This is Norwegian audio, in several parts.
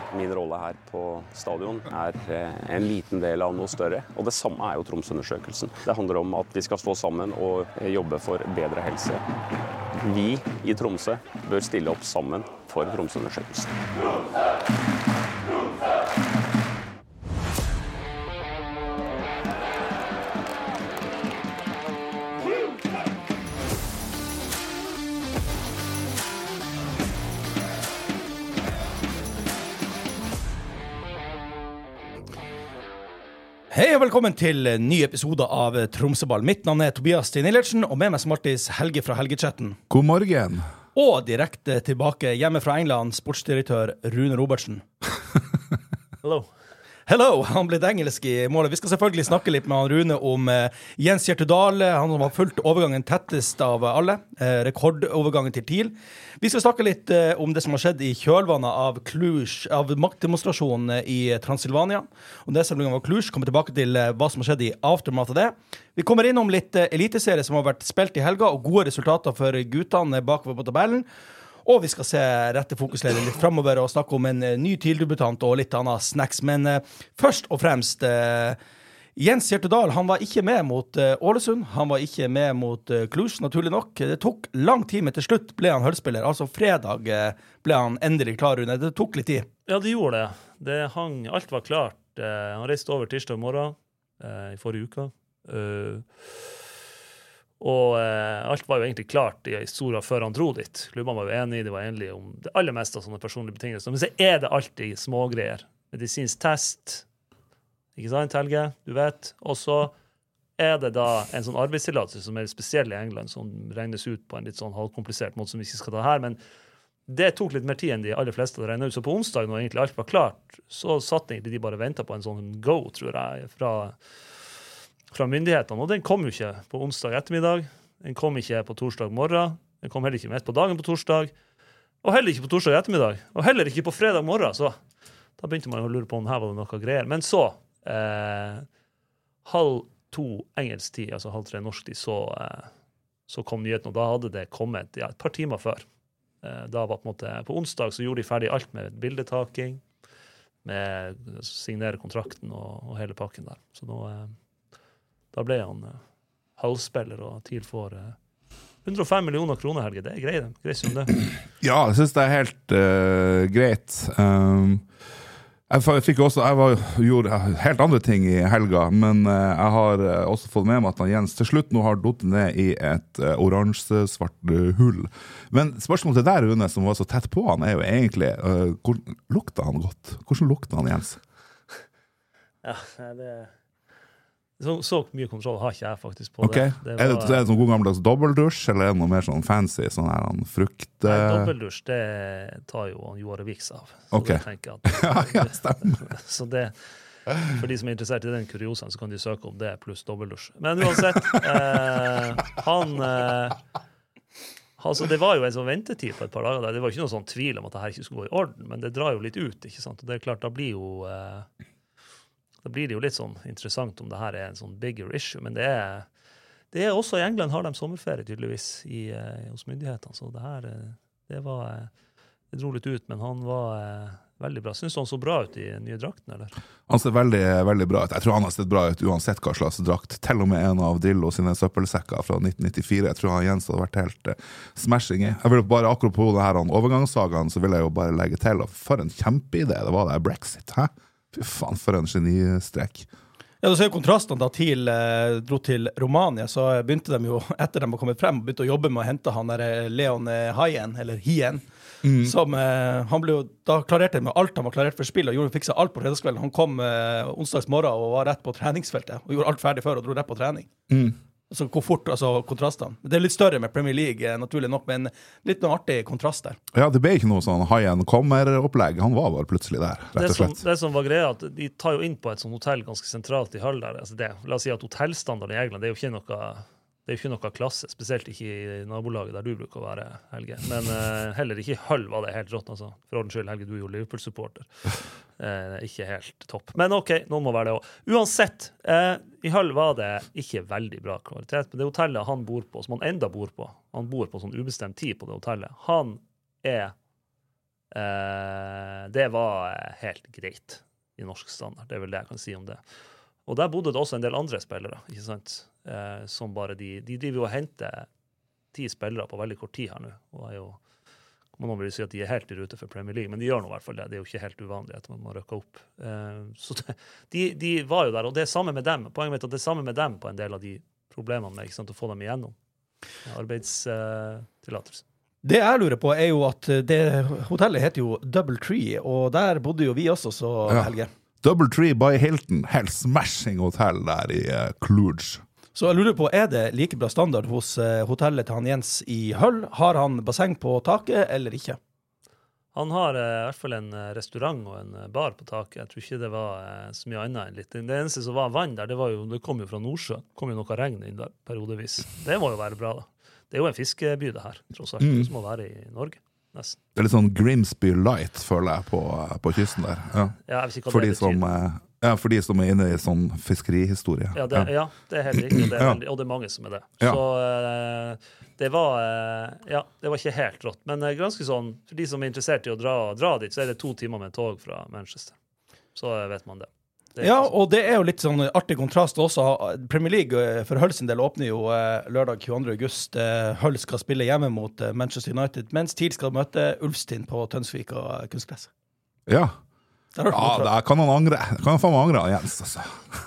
min rolle her på stadion en liten del av noe større. Og det samme jo Tromsø-undersøkelsen. Det handler om at vi skal stå sammen og jobbe for bedre helse. Vi i Tromsø bør stille opp sammen for Tromsø-undersøkelsen. Hei og velkommen til en ny episode av Tromsøball. Mitt navn Tobias Steinillertsen, og med meg som alltid Helge fra Helgechatten. God morgen. Og direkte tilbake hjemme fra England, sportsdirektør Rune Robertsen. Hello. Hello, han ble engelsk i målet. Vi skal selvfølgelig snakke litt med Rune om Jens Hjertedal, han som har fulgt overgangen tettest av alle, rekordovergangen til TIL. Vi skal snakke litt om det som har skjedd i kjølvannet av Cluj, av maktdemonstrasjonen i Transylvania. Og det som var Cluj, kommer tilbake til hva som har skjedd i aftermath av det. Vi kommer innom litt eliteserie som har vært spilt i helga, og gode resultater for guttene bakover på tabellen. Og vi skal se rette fokusledere litt fremover og snakke om en ny TIL-debutant og litt annet snacks. Men først og fremst, Jens Hjertedal, han var ikke med mot Ålesund. Han var ikke med mot Cluj, naturlig nok. Det tok lang tid, men til slutt ble han høllspiller. Altså fredag ble han endelig klar, Rune. Det tok litt tid. Ja, det gjorde det. Alt var klart. Han reiste over tirsdag morgen i forrige uke. Og alt var jo egentlig klart i historien før han dro dit. Klubbene var jo enige, de var enige om det aller meste av sånne personlige betingelser. Men så det alltid smågreier. Medisinsk test, ikke sant, Helge? Du vet. Og så det da en sånn arbeidstillatelse som spesiell i England, som regnes ut på en litt sånn halvkomplisert måte som vi ikke skal ta her, men det tok litt mer tid enn de aller fleste å regne ut. Så på onsdag, når egentlig alt var klart, så satt egentlig de bare og ventet på en sånn go, tror jeg, fra myndighetene, og den kom jo ikke på onsdag ettermiddag, den kom ikke på torsdag morgen, den kom heller ikke midt på dagen på torsdag, og heller ikke på torsdag ettermiddag, og heller ikke på fredag morgen, så da begynte man å lure på om her var det noe greier. Men så, 1:30 engelsk tid, altså 2:30 norsk tid, så kom nyheten, og da hadde det kommet et par timer før. Da var på en måte, på onsdag så gjorde de ferdig alt med bildetaking, med signere kontrakten og hele pakken der. Så nå da ble han halvspiller, og TIL får 105 millioner kroner, Helge. Det greit som det. Ja, jeg synes det helt greit. Jeg gjorde helt andre ting i helga, men jeg har også fått med meg at Jens til slutt nå har dottet ned i et oransje-svart hull. Men spørsmålet til deg, Rune, som var så tett på han, jo egentlig, lukta han godt? Hvordan lukta han, Jens? Ja, Så mye kontroll har ikke jeg faktisk på okay. det. Det sånn god gammeldags dobbeldusj, eller noe mer sånn fancy, sånn her frukt? Nei, dobbeldusj, det tar jo Joar Viks av. Så okay. det tenker jeg at... ja, stemmer. Så det, for de som interessert i den kuriosen, så kan de søke om det pluss dobbeldusj. Men uansett, altså det var jo en sånn ventetid på et par dager der. Det var ikke noe sånn tvil om at det her ikke skulle gå i orden, men det drar jo litt ut, ikke sant? Og det klart, da blir det jo litt sånn interessant om det her en sånn bigger issue, men det også i England har de sommerferie tydeligvis hos myndighetene, så det dro litt ut, men han var veldig bra. Synes du han så bra ut i nye drakten, eller? Han ser veldig, veldig bra ut. Jeg tror han har sett bra ut uansett hva slags drakt. Til og med en av Dillo sine søppelsekker fra 1994. Jeg tror Jens hadde vært helt smashing i. Jeg vil bare akkurat på det her overgangssagaen, så vil jeg jo bare legge til, og for en kjempeidé det var Brexit, hæ? Fy faen, for en genistrek. Ja, du ser kontrastene da TIL dro til Romania, så begynte de jo, etter de var kommet frem, begynte å jobbe med å hente han der Leon Hien, eller Hien, som han ble jo, da klarerte med alt han var klarert for spill, og fikset alt på fredagskvelden. Han kom onsdags morgen og var rett på treningsfeltet, og gjorde alt ferdig før og dro rett på trening. Altså hvor fort, altså kontrastene. Det litt større med Premier League, naturlig nok, men litt noe artig kontrast der. Ja, det ble ikke noe sånn Haien kommer-opplegg. Han var bare plutselig der, rett og slett. Det som var greia, at de tar jo inn på et sånt hotell ganske sentralt i Hull der. Altså la oss si at hotellstandarden i England, det er jo ikke noe klasse, spesielt ikke i nabolaget der du bruker å være, Helge. Men heller ikke i Hull var det helt rått, altså. For ordens skyld, Helge, du jo Liverpool-supporter. Ikke helt topp. Men ok, noen må være det også. Uansett, i Hull var det ikke veldig bra kvalitet, men det hotellet han bor på, som han enda bor på sånn ubestemt tid på det hotellet, han det var helt greit i norsk standard. Det vel det jeg kan si om det. Og der bodde det også en del andre spillere, ikke sant? Som bare de driver jo og henter 10 spillere på veldig kort tid her nå, og jo, man vil si at de helt i rute for Premier League, men de gjør nå i hvert fall det. Det er jo ikke helt uvanlig at man må røkke opp. Så de var jo der, og det samme med dem. Poenget mitt er at det samme med dem på en del av de problemene med, ikke sant, å få dem igjennom. Arbeidstillatelse. Det jeg lurer på jo at det hotellet heter jo Double Tree, og der bodde jo vi også, så Helge. Double Tree by Hilton, helt smashing hotell der i Cluj. Så jeg lurer på, det like bra standard hos hotellet til han Jens i Hull? Har han basseng på taket, eller ikke? Han har i hvert fall en restaurant og en bar på taket. Jeg tror ikke det var så mye annet enn litt. Det eneste som var vann der, det kom jo fra Nordsjø. Det kom jo noe regn inn der periodevis. Det må jo være bra da. Det er jo en fiskeby det her, tross alt. Det må være i Norge, nesten. Det er litt sånn Grimsby Light, føler jeg, på kysten der. Ja, jeg vet ikke hva det betyr. For de som er inne i sånn fiskerihistorie. Ja, det er helt riktig, og det er mange som er det. Ja. Så det var ikke helt rått. Men ganske sånn, for de som er interessert i å dra dit, så er det 2 timer med tog fra Manchester. Så vet man det. Ja, og det er jo litt sånn artig kontrast også. Premier League for Hull sin del åpner jo lørdag 22. august. Hull skal spille hjemme mot Manchester United, mens TIL skal møte Ulfstind på Tønsvik og kunstgress. Ja. Der kan han angre. Kan han faen meg angre, Jens, altså.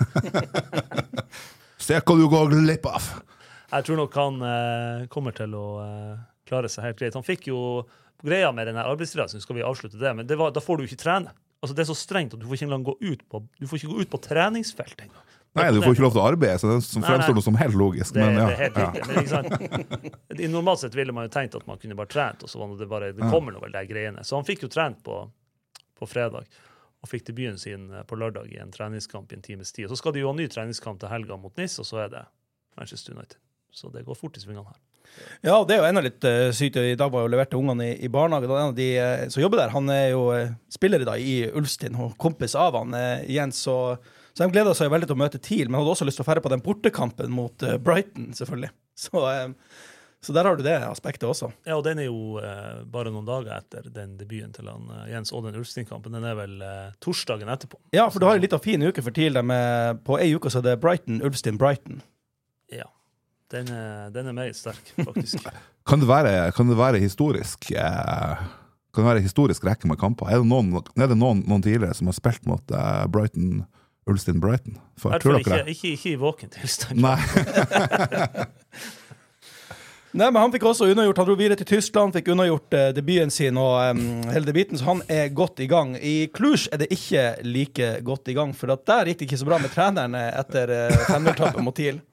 Se hva du går glipp av. Jeg tror nok han kommer til å klare seg helt greit. Han fikk jo greia med den her arbeidstillatelsen, skal vi avslutte det, men da får du ikke trene. Altså, det er så strengt at du får ikke engang gå ut på treningsfelt engang. Nei, du får ikke lov til å arbeide, så det fremstår noe som helt logisk. Det er helt riktig, men ikke sant? Normalt sett ville man jo tenkt at man kunne bare trent, og så var det kommer noe vel der greiene. Så han fikk jo trent på fredag, og fikk debuten sin på lørdag i en treningskamp i en times tid. Og så skal de jo ha ny treningskamp til helga mot Nice, og så er det Manchester United. Så det går fort i svingene her. Ja, det er jo enda litt sykt. I dag var jo levert til ungene i barnehagen, og en av de som jobber der, han er jo spiller da i Ulfstind, og kompis av han, Jens, så de gleder seg veldig til å møte TIL, men hadde også lyst til å fære på den bortekampen mot Brighton, selvfølgelig. Så der har du det aspektet også. Ja, og den er jo bare noen dager etter den debuten til han, Jens, og den Ulfstind-kampen. Den er vel torsdagen etterpå. Ja, for du har en litt fin uke for TIL. På en uke så er det Brighton, Ulfstind, Brighton. Ja. Den er meget sterk, faktisk. Kan det være historisk? Kan det være historisk rekke med kamper? Er det noen tidligere som har spilt mot Brighton, Ulfstind, Brighton? Ikke i våken tilstand. Nei. Nei, men han fikk også unnagjort. Han dro videre til Tyskland, fikk unnagjort debuten sin og hele debuten, så han er godt i gang. I Cluj er det ikke like godt i gang, for der gikk det ikke så bra med treneren etter 5-0-tappet mot TIL.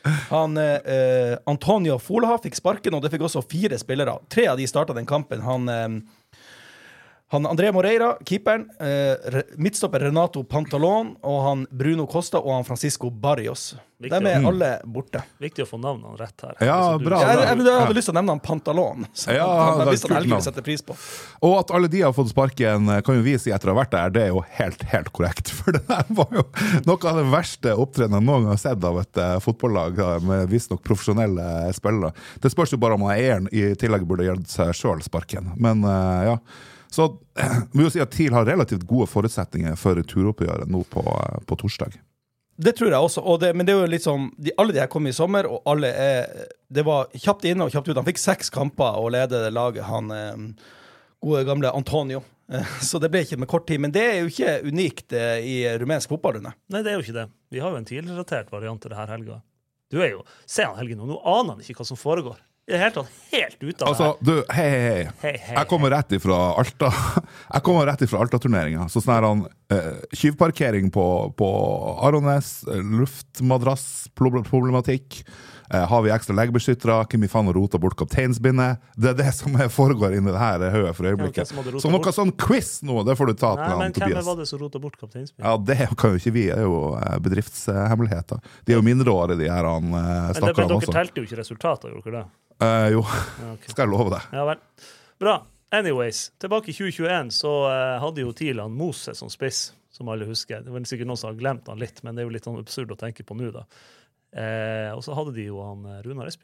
Antonio Folaha fikk sparken, og det fikk også 4 spillere. 3 av de startet den kampen. Han André Moreira, keeperen, midtstopper Renato Pantalon, og han Bruno Costa og han Francisco Barrios. De er alle borte. Viktig å få navnene rett her. Ja, bra. Jeg hadde lyst til å nevne han Pantalon, så han visste han Helge vil sette pris på. Og at alle de har fått sparken, kan jo vi si etter å ha vært der, det er jo helt korrekt. For det der var jo noe av det verste opptredende noen gang har sett av et fotballag med visst nok profesjonelle spillere. Det spørs jo bare om han eieren i tillegg burde gjøre seg selv sparken. Men ja... Så vi vil si at TIL har relativt gode forutsetninger for turoppgjøret nå på torsdag. Det tror jeg også, men det er jo litt sånn, alle de her kom i sommer, og alle det var kjapt inn og kjapt ut. Han fikk 6 kamper og leder laget, han gode gamle Antonio. Så det ble ikke med kort tid, men det er jo ikke unikt i rumensk fotballrunde. Nei, det er jo ikke det. Vi har jo en TIL-relatert variant til det her helga. Du er jo, se han Helge nå aner han ikke hva som foregår. Det er helt ut av altså, du, hei. Jeg kommer rett ifra Alta. Jeg kommer rett ifra Alta-turneringen. Så sånn han kyvparkering på Arones, luftmadrassproblematikk. Har vi ekstra legebeskyttere? Hvem i faen har rotet bort kapteinsbindet? Det er det som foregår inni det her høyet for øyeblikket. Så noe sånn quiz nå, det får du ta til han, Tobias. Hvem var det som rotet bort kapteinsbindet? Ja, det kan jo ikke vi, det er jo bedriftshemmeligheter. De er jo mindreårige, de her stakkarene også. Men dere telte jo ikke resultater, gjorde dere det? Jo, okay. Skal jeg love det. Ja vel. Bra. Anyways, tilbake i 2021 så hadde jo TIL han Mose som spiss, som alle husker. Det var sikkert noen som har glemt han litt, men det er jo litt sånn absurd å tenke på nå da. Og så hadde de jo han Runar Espejord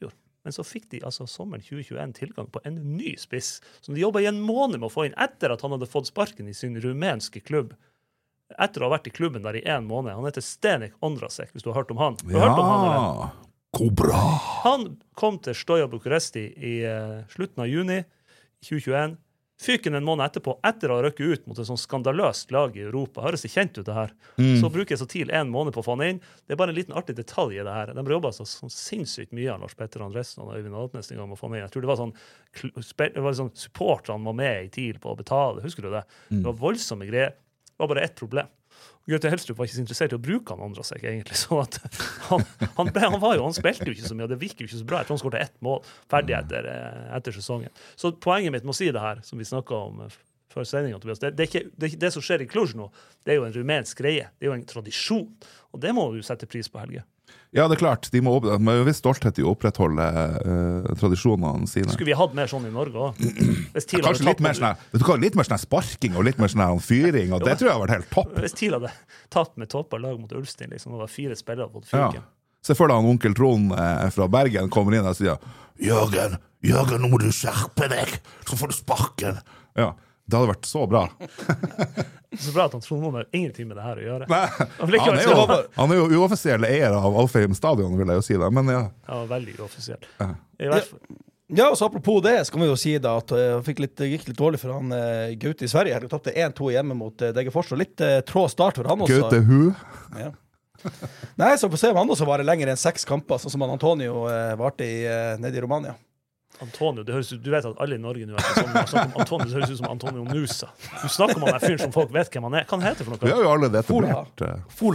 Men så fikk de altså sommeren 2021 tilgang på en ny spiss, som de jobbet i en måned med å få inn, etter at han hadde fått sparken i sin rumenske klubb. Etter å ha vært i klubben der i en måned. Han heter Stenek Ondrasek, hvis du har hørt om han. Du har hørt om han, eller? Kobra! Han kom til Stoja Bucuresti i slutten av juni 2021. Fyken en måned etterpå, etter å ha røkket ut mot et sånn skandaløst lag i Europa. Høres det kjent ut det her? Så bruker jeg så til en måned på å få han inn. Det er bare en liten artig detalj i det her. De jobbet sånn sinnssykt mye av Lars Petter Andresen og Øyvind Altnes en gang med å få han inn. Jeg tror det var sånn support han var med i TIL på å betale. Husker du det? Det var voldsomme greier. Det var bare ett problem. Gaute Helstrup var ikke så interessert i å bruke han Ondrasek, egentlig. Så at han spilte jo ikke så mye, og det virker jo ikke så bra. Jeg tror han skåret 1 mål ferdig etter sesongen. Så poenget mitt med å si det her, som vi snakket om før sendingen, Tobias, det er ikke det som skjer i Cluj nå. Det er jo en rumensk greie. Det er jo en tradisjon. Og det må du sette pris på, Helge. Ja, det er klart. De må med en viss stolthet i å opprettholde tradisjonene sine. Skulle vi hatt mer sånn i Norge også? Kanskje litt mer sånn sparking og litt mer sånn fyring, og det tror jeg har vært helt topp. Hvis TIL hadde tatt med toppa lag mot Ulstein, liksom, det var 4 spillere på fyken. Ja. Se for deg han onkel Trond fra Bergen kommer inn og sier Jørgen, nå må du skjerpe deg, så får du sparken. Ja, det hadde vært så bra. Så bra at han Trond Moen har ingenting med det her å gjøre. Nei, han er jo uoffisiell eier av Alfheim stadion, vil jeg jo si det, men ja. Ja, veldig uoffisiell. I hvert fall. Ja, og så apropos det, så kan vi jo si da at gikk litt dårlig for han Gaute i Sverige. Han tappte 1-2 hjemme mot Degerfors, og litt trå start for han også. Gaute Hu. Ja. Nei, så får se om han også varer lenger enn 6 kamper, sånn som Antonio varte nede i Romania. Antonio, det høres ut, du vet at alle i Norge nå snakker om Antonio, det høres ut som Antonio Nusa. Du snakker om den fyren som folk vet hvem han er. Hva han heter for noe? Vi har jo alle det etablert.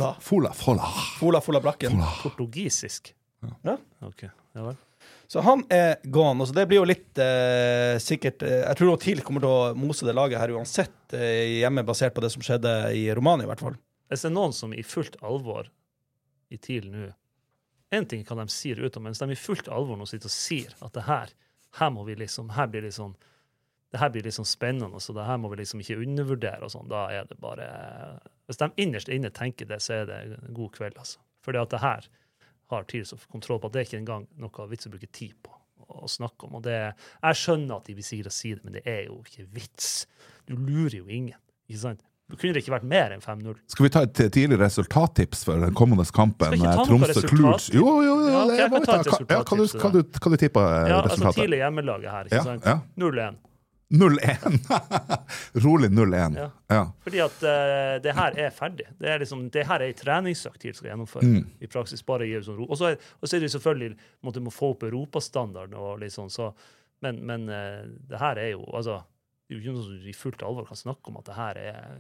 Fola Brakken. Portugisisk. Ja. Ok, ja vel. Så han gone, så det blir jo litt sikkert, jeg tror TIL kommer til å mose det laget her uansett hjemme, basert på det som skjedde i Romania i hvert fall. Hvis det er noen som i fullt alvor i TIL nå, en ting kan de si ut om, mens de i fullt alvor nå sitter og sier at det her må vi liksom, det her blir liksom spennende, så det her må vi liksom ikke undervurdere og sånn, da er det bare, hvis de innerst inne tenker det, så er det en god kveld, altså. Fordi at det her har TIL så kontroll på at det er ikke engang noe vits å bruke tid på å snakke om, og det, jeg skjønner at de vil si det, men det er jo ikke vits. Du lurer jo ingen, ikke sant? Det kunne ikke vært mer enn 5-0. Skal vi ta et tidlig resultattips for den kommende kampen? Skal ikke ta noe resultattips? Jo, ja, okay, jeg kan ta et resultattips. Hva du tipper resultatet? Ja, altså tidlig hjemmelaget her, ikke sant? 0-1. 0-1. Rolig 0-1. Ja. Fordi at det her er ferdig. Det her er en treningsøkt TIL skal gjennomføre. I praksis bare gi sånn ro. Og så er det selvfølgelig måtte man få opp europastandarden og litt sånn, så, men det her er jo, altså, det er jo ikke noe som i fullt alvor kan snakke om at det her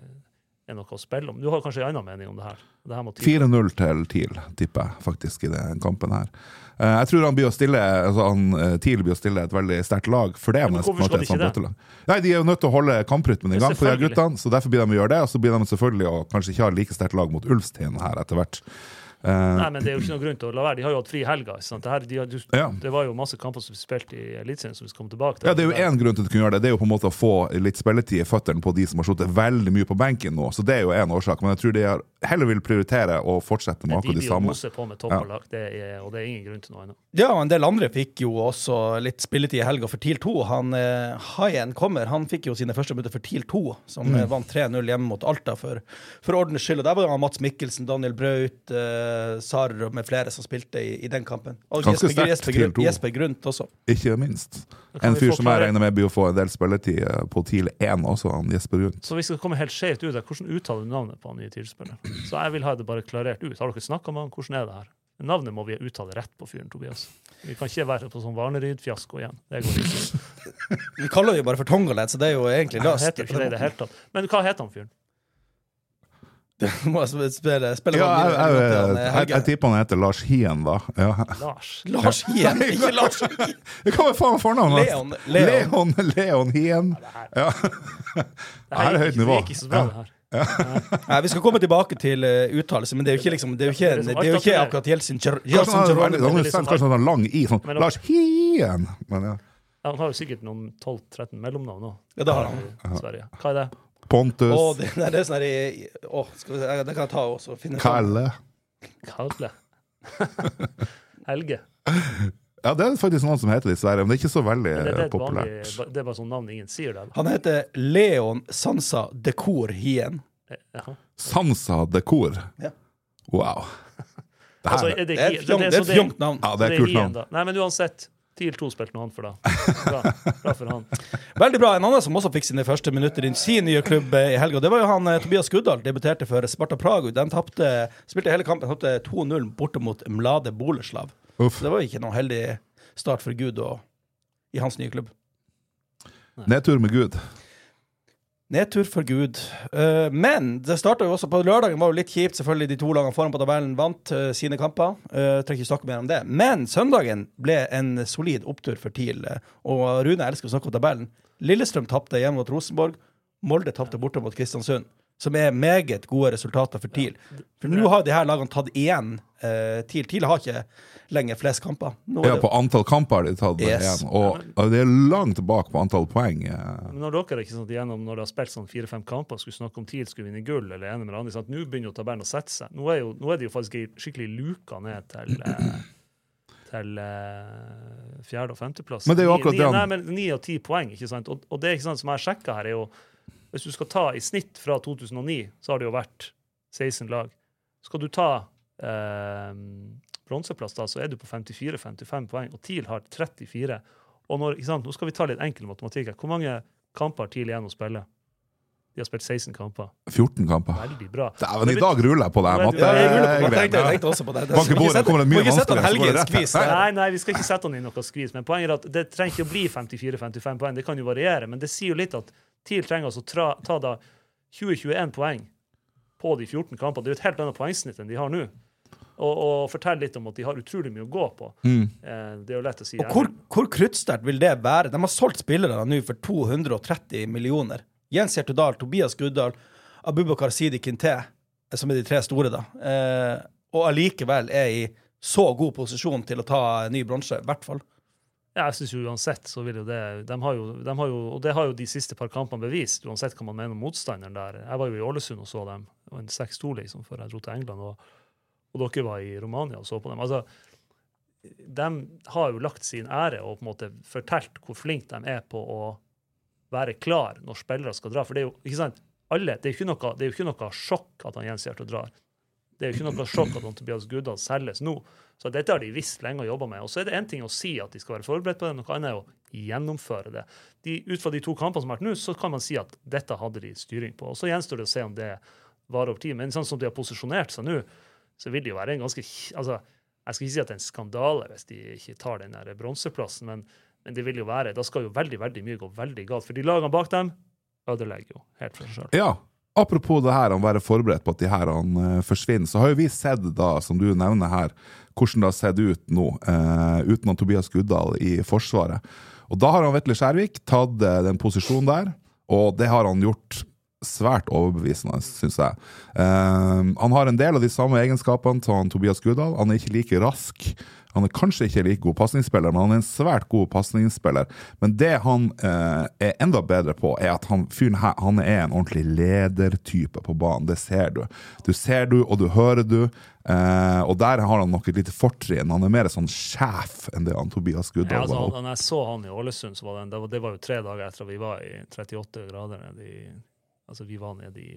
er noe å spille om. Du har kanskje en annen mening om det her? 4-0 til TIL, tipper jeg faktisk i den kampen her. Jeg tror han blir å stille, TIL blir å stille et veldig sterkt lag, for det er men hvorfor skal de ikke det? Nei, de er jo nødt til å holde kamprytmen i gang på de guttene, så derfor blir de å gjøre det, og så blir de selvfølgelig å kanskje ikke ha like sterkt lag mot Ulstein her etter hvert. Nei, men det er jo ikke noe grunn til å la være. De har jo hatt fri helga. Det var jo masse kamper som vi spilte i Elitserien som vi skal komme tilbake til. Ja, det er jo en grunn til at du kan gjøre det. Det er jo på en måte å få litt spilletid i føtteren på de som har sluttet veldig mye på benken nå. Så det er jo en årsak. Men jeg tror de heller vil prioritere å fortsette med akkurat de samme. De blir jo på med topperlag, og det er ingen grunn til noe ennå. Ja, og en del andre fikk jo også litt spilletid i helga for TIL 2. Haien kommer. Han fikk jo sine første minutter for TIL 2, som vant 3-0 hjemme mot Alta for ordens skyld. Og der var jo Mats Mikkelsen, Daniel Braut, Sar med flere som spilte i den kampen. Og Jesper Grundt også. Ikke minst. En fyr som jeg regner med blir å få en del spilletid på TIL 1 også, han Jesper Grundt. Så vi skal komme helt skjevt ut. Hvordan uttaler du navnet på han nye TIL-spilleren? Så jeg vil ha det bare klarert ut. Har dere snakket med han? Hvordan er det her? Navnet må vi uttale rett på fyren, Tobias. Vi kan ikke være på sånn Varneryd-fiasko igjen. Det går ikke. Vi kaller det jo bare for Tongoled, så det er jo egentlig løst. Det heter ikke det i det hele tatt. Men hva heter han fyren? Det må jeg spille jeg tipper han heter Lars Hien da. Ja. Lars Hien, ikke Lars Hien. Det kan være faen fornavn. Leon Hien. Ja. Det er høyt nivå. Det er ikke så bra det her. Nei, vi skal komme tilbake til uttalelse, men det er jo ikke liksom, det er jo ikke akkurat Jelsin kanskje sånn lang i sånn Lars Hien. Men ja. Han har jo sikkert noen 12-13 mellomnavn nå. Ja, det har han i Sverige. Hva er det? Pontus. Det er sånn her det kan jeg ta også. Kalle. Helge. Ja, det faktisk noen som heter det i Sverige, men det ikke så veldig populært. Det bare sånn navn ingen sier det. Han heter Leon Sansa Dekor Hien. Sansa Dekor? Ja. Wow. Det er et fjongt navn. Ja, det er kult navn. Nei, men uansett, TIL 2 spilte noe annet for da. Bra for han. Veldig bra. En annen som også fikk sine første minutter i sin nye klubb i helga, det var jo han Tobias Guddal, debuterte for Sparta Prague. Den spilte hele kampen, tapte 2-0 borte mot Mlade Boleslav. Så det var ikke noe heldig start for Gud i hans nye klubb. Nedtur med Gud. Nedtur for Gud. Men det startet jo også på lørdagen, var jo litt kjipt. Selvfølgelig de 2 lagene foran på tabellen vant sine kamper. Trenger ikke snakke mer om det. Men søndagen ble en solid opptur for TIL. Og Rune elsker å snakke om tabellen. Lillestrøm tappte hjemme mot Rosenborg. Molde tappte borte mot Kristiansund. Som meget gode resultater for TIL. For nå har de her lagene tatt igjen TIL. TIL har ikke lenger flest kamper. På antall kamper har de tatt igjen. Og det langt bak på antall poeng. Men når dere ikke sånn igjennom, når de har spilt sånn 4-5 kamper, skulle snakke om TIL skulle vinne gull, eller ene med det andre, sånn, nå begynner jo tabellen å sette seg. Nå er det jo faktisk skikkelig luka ned til 4. og 5. plass. Men det er jo akkurat det. Nei, men 9 og 10 poeng, ikke sant? Og det er ikke sant som jeg har sjekket her, er jo hvis du skal ta i snitt fra 2009, så har det jo vært 16 lag. Skal du ta bronseplass da, så er du på 54-55 poeng, og TIL har 34. Og ikke sant, nå skal vi ta litt enkel matematikk. Hvor mange kamper har TIL igjen å spille? De har spilt 16 kamper. 14 kamper. Veldig bra. Men i dag ruller jeg på det her. Jeg tenkte også på det. Må ikke sette en helgens Nei, vi skal ikke sette han i noe skvis, men poenget er at det trenger ikke å bli 54-55 poeng, det kan jo variere, men det sier jo litt at TIL trenger altså ta da 20-21 poeng på de 14 kampene. Det er jo et helt annet poengsnitt enn de har nå. Og fortell litt om at de har utrolig mye å gå på. Det er jo lett å si. Og hvor kruttsterkt vil det være? De har solgt spillere nå for 230 millioner. Jens Hjertedal, Tobias Guddal, Abubakar Sidi Kinte, som er de 3 store da. Og allikevel er i så god posisjon til å ta ny bronse, i hvert fall. Ja, jeg synes jo uansett så vil jo det, de har jo, og det har jo de siste par kampene bevist, uansett hva man mener om motstanderen der. Jeg var jo i Ålesund og så dem, det var en 6-2 liksom, før jeg dro til England, og dere var i Romania og så på dem. Altså, de har jo lagt sin ære og på en måte fortalt hvor flink de er på å være klar når spillere skal dra, for det er jo, ikke sant, det er jo ikke noe sjokk at han Jens Hjertedal drar. Det er jo ikke noe sjokk at Tobias Guddal selges nå. Så dette har de visst lenge å jobbe med. Og så er det en ting å si at de skal være forberedt på det, noe annet er å gjennomføre det. Ut fra de 2 kampene som har vært nå, så kan man si at dette hadde de styring på. Og så gjenstår det å se om det varer over tid. Men sånn som de har posisjonert seg nå, så vil det jo være en ganske, altså, jeg skal ikke si at det er en skandale hvis de ikke tar den der bronseplassen, men det vil jo være, da skal jo veldig, veldig mye gå veldig galt. For de lagene bak dem ødelegger jo helt for seg selv. Ja. Apropos det her, å være forberedt på at de her forsvinner, så har jo vi sett da, som du nevner her, hvordan det har sett ut nå, uten Tobias Guddal i forsvaret. Og da har han Vetle Skjærvik tatt den posisjonen der, og det har han gjort svært overbevisende, synes jeg. Han har en del av de samme egenskapene som Tobias Guddal. Han er ikke like rask. Han er kanskje ikke like god passningsspiller, men han er en svært god passningsspiller. Men det han er enda bedre på, er at han er en ordentlig ledertype på banen. Det ser du. Du ser du, og du hører du. Og der har han nok et lite fortrinn. Han er mer sånn sjef enn det han Tobias Guddal var. Ja, når jeg så han i Ålesund, så var det var jo 3 dager etter at vi var i 38 grader nede i, altså vi var nede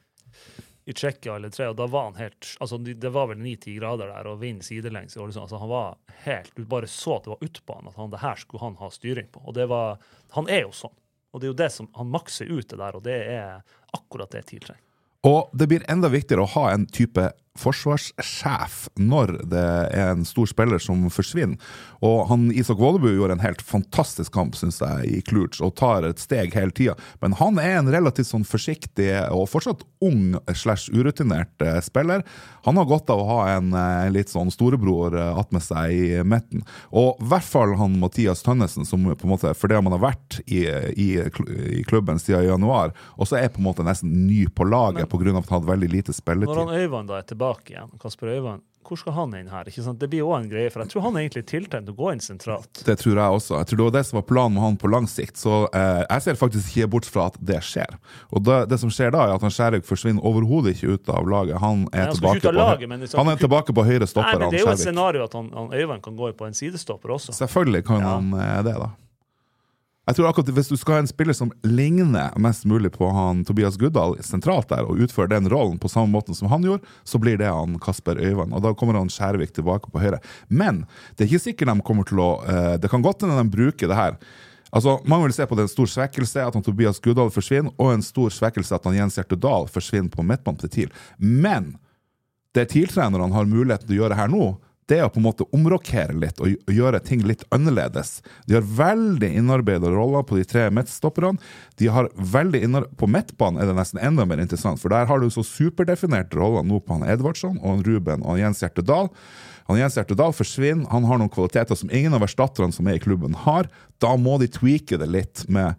i Tsjekkia eller 3, og da var han helt, altså det var vel 9-10 grader der, og vind sidelengs i Ålesund, altså han var helt, du bare så at det var ute på han, at det her skulle han ha styring på, og han er jo sånn, og det er jo det som han makser ut det der, og det er akkurat det TIL trenger. Og det blir enda viktigere å ha en type forsvarssjef når det er en stor spiller som forsvinner. Og Isak Vålebu gjorde en helt fantastisk kamp, synes jeg, i Cluj, og tar et steg hele tiden. Men han er en relativt sånn forsiktig og fortsatt ung/urutinert spiller. Han har godt av å ha en litt sånn storebror att med seg i midten. Og i hvert fall han Mathias Tønnesen, som på en måte, for det man har vært i klubben siden i januar, og så er på en måte nesten ny på laget på grunn av at han hadde veldig lite spilletid. Når han Øyvand da er tilbake tilbake igjen. Kasper Øyvand, hvor skal han inn her? Ikke sant? Det blir også en greie, for jeg tror han er egentlig tiltenkt å gå inn sentralt. Det tror jeg også. Jeg tror det var det som var planen med han på lang sikt. Så jeg ser faktisk ikke bort fra at det skjer. Og det som skjer da, er at han Skjærvik forsvinner overhodet ikke ut av laget. Han er tilbake på høyre stopper. Nei, men det er jo et scenario at han Øyvand kan gå på en sidestopper også. Selvfølgelig kan han det da. Jeg tror akkurat hvis du skal ha en spiller som ligner mest mulig på han Tobias Guddal sentralt der, og utfører den rollen på samme måten som han gjorde, så blir det han Kasper Øyvand, og da kommer han Skjærvik tilbake på høyre. Men det er ikke sikkert de kommer til å, det kan godt hende de bruker det her. Altså, mange vil se på det en stor svekkelse at han Tobias Guddal forsvinner, og en stor svekkelse at han Jens Hjertedal forsvinner på midtbanen til TIL. Men det TIL-trenerne har muligheten til å gjøre her nå, det er å på en måte omrokere litt og gjøre ting litt annerledes. De har veldig innarbeidet roller på de 3 midtstopperne. De har veldig på midtbanen er det nesten enda mer interessant, for der har du så superdefinerte roller nå på han Edvardsson og han Ruben og han Jens Hjertedal. Han Jens Hjertedal forsvinner, han har noen kvaliteter som ingen av erstatterne som er i klubben har. Da må de tweake det litt med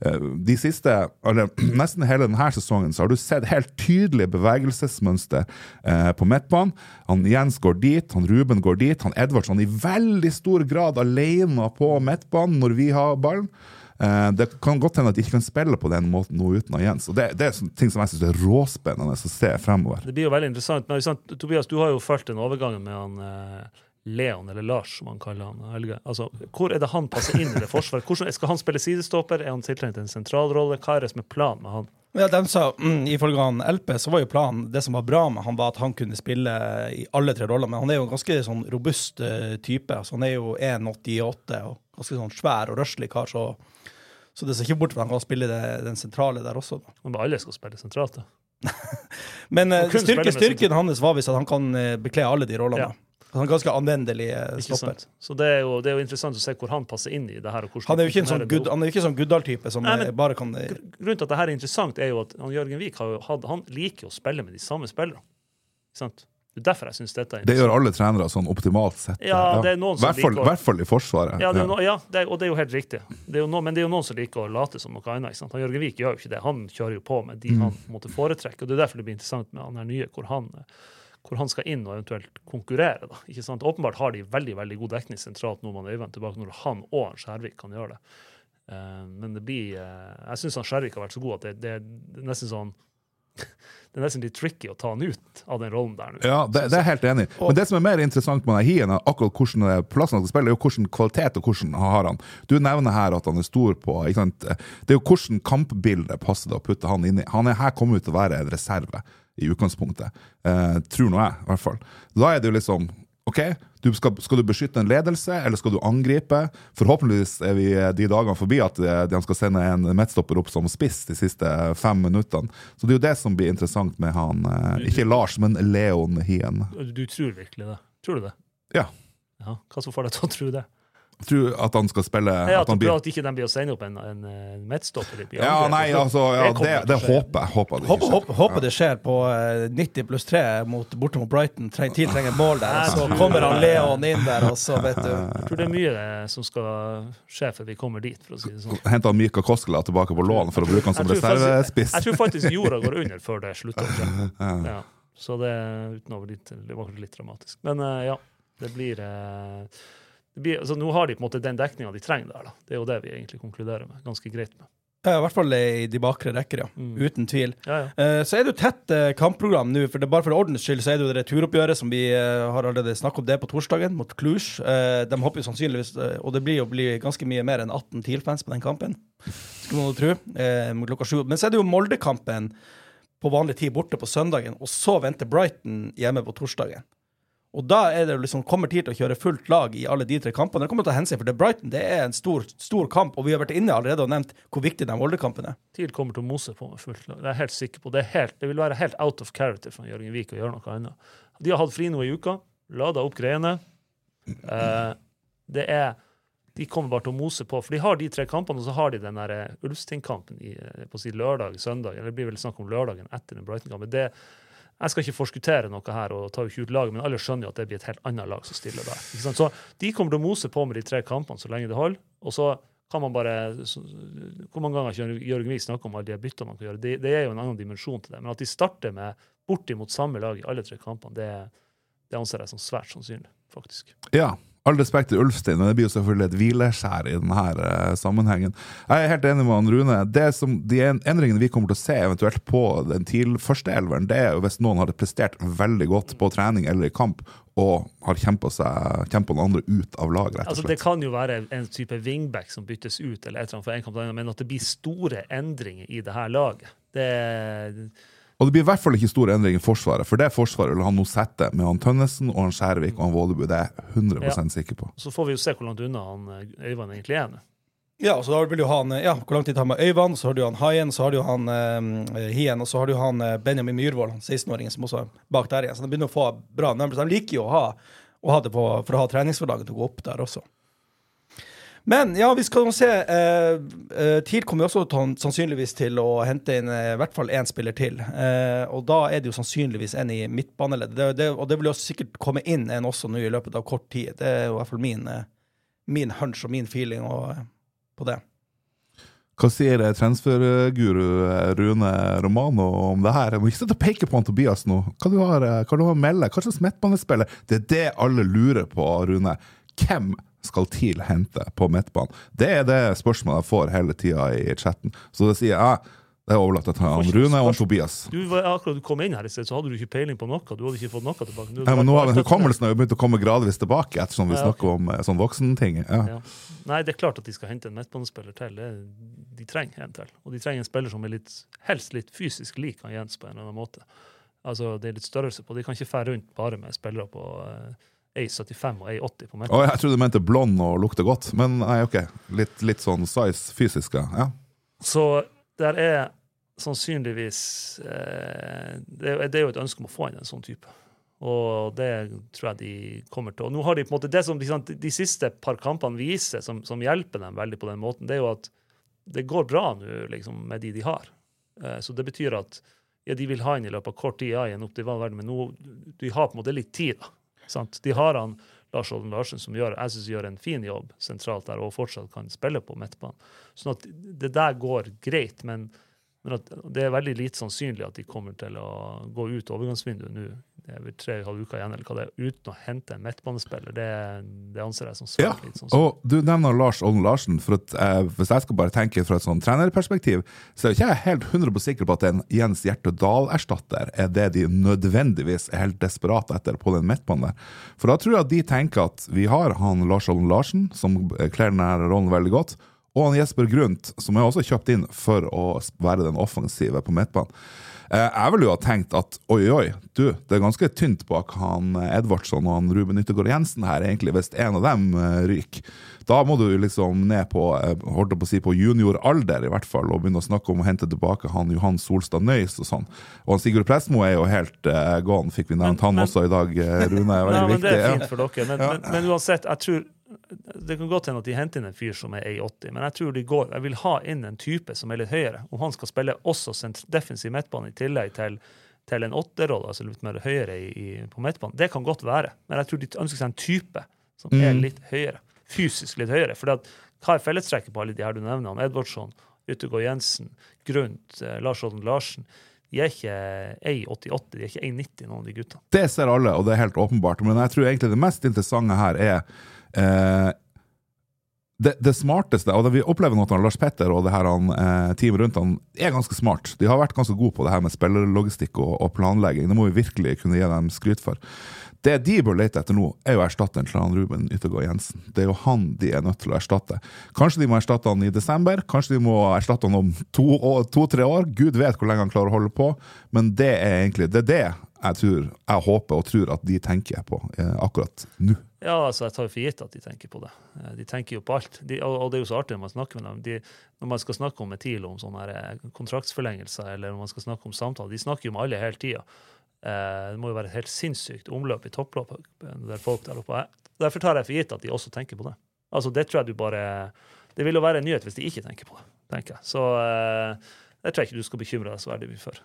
de siste, eller nesten hele denne sesongen, så har du sett helt tydelige bevegelsesmønster på midtbanen. Han Jens går dit, han Ruben går dit, han Edvardsson i veldig stor grad alene på midtbanen når vi har ballen. Det kan godt hende at de ikke kan spille på den måten nå uten av Jens, og det er ting som jeg synes er råspennende å se fremover. Det blir jo veldig interessant, men Tobias, du har jo følt den overgangen med han Leon, eller Lars, som han kaller han, Helge. Altså, hvor er det han passer inn i det forsvaret? Skal han spille sidestopper? Er han tiltrengt en sentralrolle? Hva er det som er planen med han? Ja, de sa, ifølge han LP, så var jo planen, det som var bra med han var at han kunne spille i alle 3 roller, men han er jo en ganske sånn robust type, altså han er jo 1,88 og ganske sånn svær og rørslig kar, så det ser ikke bort for han kan spille den sentrale der også. Men alle skal spille sentralt, da. Men styrken hans var hvis at han kan bekle alle de rollene. Ja. Han er ganske anvendelig stopper. Så det er jo interessant å se hvor han passer inn i det her. Og han er jo ikke en sånn Guddal-type som bare kan... Grunnen til at det her er interessant er jo at Jørgen Vik han liker å spille med de samme spillere. Ikke sant? Det er derfor jeg synes dette er interessant. Det gjør alle trenere sånn optimalt sett. Ja, det er noen som liker... I hvert fall i forsvaret. Ja, og det er jo helt riktig. Men det er jo noen som liker å late som noe annet. Ikke sant? Han Jørgen Vik gjør jo ikke det. Han kjører jo på med de han måtte foretrekke. Og det er derfor det blir interessant med han her nye, hvor han skal inn og eventuelt konkurrere. Da. Ikke sant? Åpenbart har de veldig, veldig god dekning sentralt nå man Øyvind tilbake, når han og han Skjærvik kan gjøre det. Men det blir... jeg synes han Skjærvik har vært så god at det er nesten sånn... Det er nesten litt tricky å ta han ut av den rollen der. Ja, det er helt enig. Men det som er mer interessant med Hien, akkurat hvordan plassen han skal spille, er jo hvordan kvalitet og hvordan har han. Du nevner her at han er stor på, ikke sant? Det er jo hvordan kampbildet passer det å putte han inn i. Han er her kommet ut til å være en reserve i utgangspunktet. Tror nå jeg, i hvert fall. Da er det jo liksom, ok, skal du beskytte en ledelse, eller skal du angripe? Forhåpentligvis er vi de dagene forbi at de skal sende en midtstopper opp som spiss de siste 5 minuttene. Så det er jo det som blir interessant med han, ikke Lars, men Leon Hien. Du tror virkelig det? Tror du det? Ja. Ja, hva så får deg til å tro det? Tror at han skal spille... Ja, at ikke de blir å sende opp en midtstopper. Ja, nei, altså, det håper jeg. Håper det skjer på 90+3 borte mot Brighton. Trenger mål der, så kommer han Leon inn der, og så vet du. Jeg tror det er mye som skal skje for vi kommer dit, for å si det sånn. Hentet han Mika Koskela tilbake på lån for å bruke han som reservespiss. Jeg tror faktisk jorda går under før det slutter. Ja. Så det var litt dramatisk. Men ja, det blir... altså, nå har de på en måte den dekningen de trenger der. Da. Det er jo det vi egentlig konkluderer med. Ganske greit med. Ja, i hvert fall i de bakre rekker, ja. Uten tvil. Ja. Så er det jo tett kampprogram nå, for bare for ordens skyld så er det jo det returoppgjøret som vi har allerede snakket om det på torsdagen mot Cluj. De håper jo sannsynligvis, og det blir ganske mye mer enn 18 TIL-fans på den kampen. Skal noen tro, mot klokka 7. Men så er det jo Molde-kampen på vanlig tid borte på søndagen, og så venter Brighton hjemme på torsdagen. Og da er det liksom, kommer tid til å kjøre fullt lag i alle de 3 kampene. Det kommer til å ta hensyn, for det Brighton, det er en stor kamp, og vi har vært inne allerede og nevnt hvor viktig den Molde-kampen er. TIL kommer til å mose på med fullt lag. Det er jeg helt sikker på. Det vil være helt out of character for Jørgen Vik å gjøre noe annet. De har hatt fri nå i uka, ladet opp greiene. De kommer bare til å mose på, for de har de 3 kampene, og så har de den der Ulfsting-kampen på si lørdag, søndag, eller det blir vel snakk om lørdagen etter den Brighton-kampen. Jeg skal ikke forskuttere noe her og ta ikke ut laget, men alle skjønner jo at det blir et helt annet lag som stiller der. Ikke sant? Så de kommer til å mose på med de 3 kampene så lenge det holder, og så kan man bare... Hvor mange ganger har Jørgen Vik snakket om alle de byttene man kan gjøre? Det er jo en annen dimensjon til det, men at de starter med bortimot samme lag i alle 3 kampene, det anser jeg som svært sannsynlig, faktisk. Ja, all respekt til Ulfstein, men det blir jo selvfølgelig et hvileskjær i denne sammenhengen. Jeg helt enig med Rune. De endringene vi kommer til å se eventuelt på den første elveren, det jo hvis noen har prestert veldig godt på trening eller i kamp, og har kjempet noen andre ut av lag, rett og slett. Altså, det kan jo være en type wingback som byttes ut, eller et eller annet for en kamp, men at det blir store endringer i det her laget, Og det blir i hvert fall ikke store endringer i forsvaret, for det forsvaret vil han nå sette med han Tønnesen og han Skjærvik og han Vålebu, det jeg 100% sikker på. Så får vi jo se hvor langt unna han Øyvand egentlig nå. Ja, så da vil jo han, hvor lang tid tar med Øyvand, så har du han Haien, så har du han Hien, og så har du han Benjamin Myrvold, 16-åringen som også er bak der igjen. Så de begynner å få bra numbers. De liker jo å ha det på, for å ha treningsforlaget til å gå opp der også. Men ja, vi skal nå se, TIL kommer jo også sannsynligvis til å hente inn i hvert fall en spiller til, og da det jo sannsynligvis en i midtbaneleddet, og det vil jo sikkert komme inn en også nå i løpet av kort tid. Det jo i hvert fall min hunch og min feeling på det. Hva sier transferguru Rune Romano om det her? Jeg må ikke sitte og peke på han Tobias nå. Hva du har å melde? Hva slags midtbanespiller? Det det alle lurer på, Rune. Hvem skal TIL hente på midtbanen? Det det spørsmålet jeg får hele tiden i chatten. Så det sier jeg, det overlatt til Rune og Tobias. Akkurat du kom inn her i sted, så hadde du ikke peiling på noe. Du hadde ikke fått noe tilbake. Nei, men nå har hukommelsen jo begynt å komme gradvis tilbake, ettersom vi snakker om sånn voksenting. Ja. Nei, det klart at de skal hente en midtbanespiller til. De trenger en til. Og de trenger en spiller som helst litt fysisk lik han Jens på en eller annen måte. Altså, det litt størrelse på. De kan ikke fære rundt bare med spillere på 1,75 og 1,80 på midtbanen. Jeg trodde du mente blond og lukte godt, men nei, ok. Litt sånn size fysiske, ja. Så der sannsynligvis det jo et ønske om å få inn en sånn type. Og det tror jeg de kommer til. Og nå har de på en måte, det som de siste par kampene viser, som hjelper dem veldig på den måten, det jo at det går bra nå liksom, med de har. Så det betyr at de vil ha inn i løpet av kort tid i en optimal verden, men nå de har på en måte litt tid da. Sant? De har han Lars Olden Larsen som jeg synes gjør en fin jobb sentralt der og fortsatt kan spille på midtbanen. Sånn at det der går greit, men at det veldig lite sannsynlig at de kommer til å gå ut overgangsvinduet nå. Det vel 3,5 uker igjen, eller hva det uten å hente en midtbanespiller. Det anser jeg som svært litt sannsynlig. Og du nevner Lars Olden Larsen, for at hvis jeg skal bare tenke fra et sånn trenerperspektiv, så ikke jeg helt 100% sikker på at en Jens Hjertedal-erstatter det de nødvendigvis helt desperat etter på den midtbanen der. For da tror jeg at de tenker at vi har han Lars Olden Larsen, som kler denne rollen veldig godt, og han Jesper Grundt, som også kjøpt inn for å være den offensive på midtbanen. Jeg vil jo ha tenkt at, oi, det ganske tynt bak han Edvardsson og han Ruben Yttergård Jensen her, egentlig, hvis en av dem ryker. Da må du liksom ned på, holdt på å si, på junioralder i hvert fall, og begynne å snakke om å hente tilbake han Johan Solstad Nøys og sånn. Og han Sigurd Pressmo jo helt gone, fikk vi nevnt han også i dag, Rune, veldig viktig. Det fint for dere, men uansett, jeg tror det kan godt hende at de henter inn en fyr som 1,80, men jeg tror jeg vil ha inn en type som litt høyere, og han skal spille også defensiv midtbane i tillegg til en 8-rolle, altså litt mer høyere på midtbanen. Det kan godt være, men jeg tror de ønsker seg en type som litt høyere, fysisk litt høyere, for hva fellestrekket på alle de her du nevner, Edvardsson, Yttergård Jensen, Grundt, Lars Olden Larsen, de ikke 1,88, de ikke 1,90 noen av de guttene. Det ser alle, og det helt åpenbart, men jeg tror egentlig det mest interessante her det smarteste, og det vi opplever nå at Lars Petter og det her teamet rundt han ganske smart. De har vært ganske gode på det her med spillerlogistikk og planlegging. Det må vi virkelig kunne gi dem skryt for. Det de bør lete etter nå jo erstatteren til han Ruben Yttergård Jensen. Det jo han de nødt til å erstatte. Kanskje de må erstatte han i desember, kanskje de må erstatte han om 2-3 år. Gud vet hvor lenge han klarer å holde på, men det egentlig det jeg håper og tror at de tenker på akkurat nå. Ja, altså jeg tar jo for gitt at de tenker på det. De tenker jo på alt. Og det jo så artig når man snakker med dem. Når man skal snakke om TIL, om sånne kontraktsforlengelser, eller når man skal snakke om samtaler, de snakker jo med alle hele tiden. Det må jo være et helt sinnssykt omløp i toppløpet der folk der oppe. Derfor tar jeg for gitt at de også tenker på det. Altså det tror jeg du bare... Det vil jo være en nyhet hvis de ikke tenker på det, tenker jeg. Så det tror jeg ikke du skal bekymre deg så veldig mye for.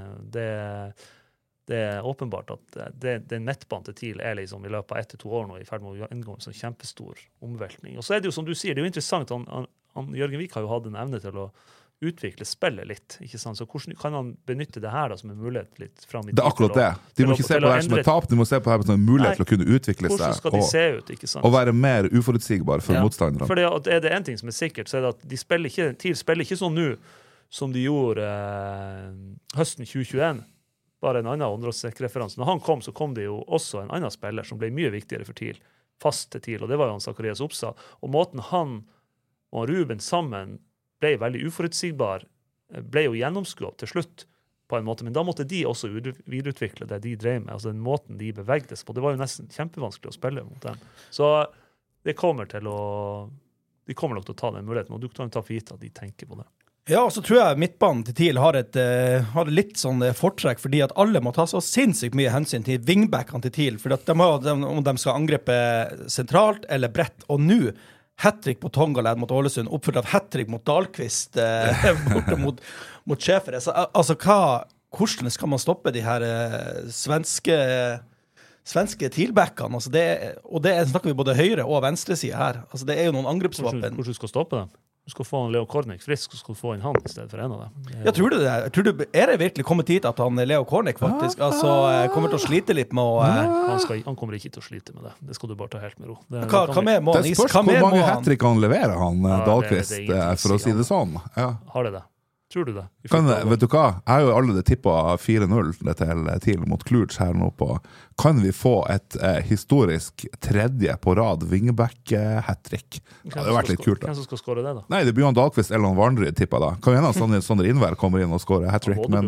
Det åpenbart at den midtbanen til TIL liksom i løpet av 1-2 år nå i ferd med å inngå en sånn kjempestor omveltning. Og så det jo som du sier, det jo interessant, han Jørgen Vik har jo hatt en evne til å utvikle spillet litt, ikke sant? Så hvordan kan man benytte det her da, som en mulighet litt frem i tid? Det akkurat det. De må ikke se på det her som et tap, de må se på det her som en mulighet til å kunne utvikle hvordan seg skal de se ut, ikke sant? og være mer uforutsigbar for motstanderne. For er det en ting som er sikkert, så er det at TIL spiller ikke sånn nå som de gjorde høsten 2021, bare en annen Ondrosek-referanse. Når han kom, så kom det jo også en annen spiller som ble mye viktigere for TIL, fast til TIL, og det var jo han Zacharias Opsa. Og måten han og Ruben sammen ble veldig uforutsigbar, ble jo gjennomskuet til slutt på en måte, men da måtte de også videreutvikle det de drev med, altså den måten de bevegdes på. Det var jo nesten kjempevanskelig å spille mot dem. Så de kommer nok til å ta den muligheten, og du kan ta for gitt at de tenker på det. Ja, og så tror jeg midtbanen til TIL har litt sånn fortrekk, fordi at alle må ta så sinnssykt mye hensyn til wingbackene til TIL, for at om de skal angripe sentralt eller bredt, og nå hat-trick på Tongaled mot Ålesund, oppført av hat-trick mot Dahlqvist borte mot Schäfer. Altså, hvordan skal man stoppe de her svenske TIL-backene? Altså, og det snakker vi både høyre og venstre side her. Altså, det er jo noen angrepsvapen. Hvordan skal stoppe dem? Du skal få Leo Kornic frisk, og skal få en han i stedet for en av dem. Ja, tror du det? Er det virkelig kommet hit at han Leo Kornic faktisk kommer til å slite litt med å... Han kommer ikke til å slite med det. Det skal du bare ta helt med ro. Hva mer må han? Det spørs hvor mange hat-trick han leverer, Dahlqvist, for å si det sånn. Ja. Har det? Tror du det? Vet du hva? Jeg har jo allerede tippet 4-0 til TIL mot Cluj her nå på. Kan vi få et historisk tredje på rad wingback-hat-trick? Ja, det har vært litt kult da. Hvem som skal skåre det da? Nei, det blir han Dahlqvist eller han Varnryd tippet da. Kan vi hende Sondre Innvær kommer inn og skårer hat-trick? Ja,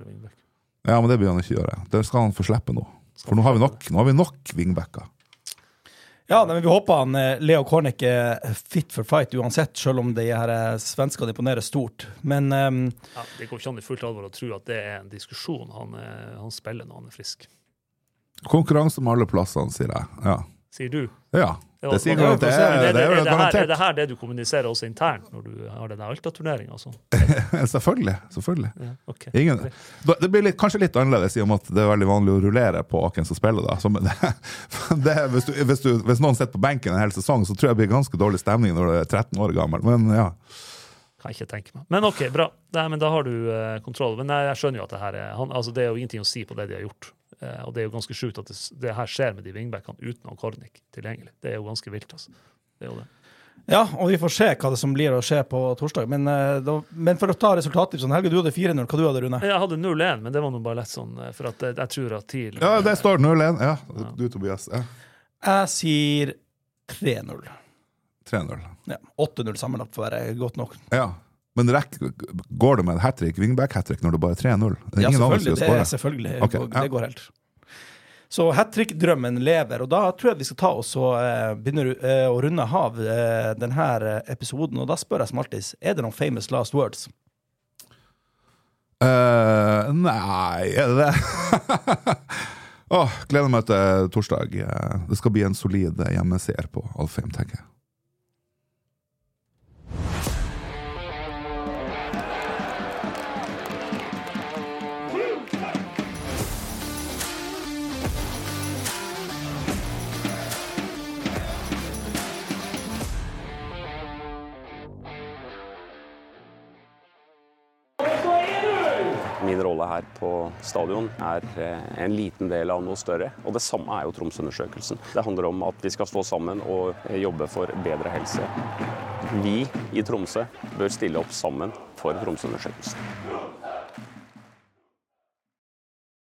men det blir han ikke gjøre. Det skal han få slippe nå. For nå har vi nok wingbacker. Ja, men vi håper han Leo Kornic er fit for fight uansett, selv om de her svenskene imponerer stort. Men det går ikke an i fullt alvor å tro at det er en diskusjon. Han spiller når han er frisk. Konkurranse med alle plassene, sier jeg. Ja. Sier du? Ja. Det sier garantert. Er det her det du kommuniserer også internt når du har denne Alta-turneringen og sånn? Selvfølgelig. Ja, okay. Det blir kanskje litt annerledes i og med at det er veldig vanlig å rullere på hvem som spiller da. Hvis noen sitter på benken en hel sesong, så tror jeg det blir ganske dårlig stemning når du er 13 år gammel, men ja. Kan ikke tenke meg. Men ok, bra. Men da har du kontroll. Men jeg skjønner jo at det er jo ingenting å si på det de har gjort. Og det er jo ganske sjukt at det her skjer med de wingbackene uten Kornic tilgjengelig. Det er jo ganske vilt, altså. Det er jo det. Ja, og vi får se hva det som blir å skje på torsdag. Men for å ta resultatet sånn, Helge, du hadde 4-0. Hva du hadde, Rune? Jeg hadde 0-1, men det var nå bare lett sånn, for at jeg tror at TIL... Ja, det står 0-1, ja. Du, Tobias. Ja. Jeg sier 3-0. 3-0. Ja, 8-0 sammenlagt for å være godt nok. Ja. Men går det med en hat-trick, wingback-hat-trick, når det bare er 3-0? Ja, selvfølgelig. Okay, ja. Det går helt. Så hat-trick-drømmen lever, og da tror jeg vi skal ta oss og begynne å runde av denne episoden, og da spør jeg som alltid, er det noen famous last words? Nei, er det det? Gleder meg til torsdag. Det skal bli en solid hjemmeseier på Alfheim, tenker jeg. Min rolle her på stadion er en liten del av noe større, og det samme er jo Tromsø-undersøkelsen. Det handler om at vi skal stå sammen og jobbe for bedre helse. Vi i Tromsø bør stille opp sammen for Tromsø-undersøkelsen.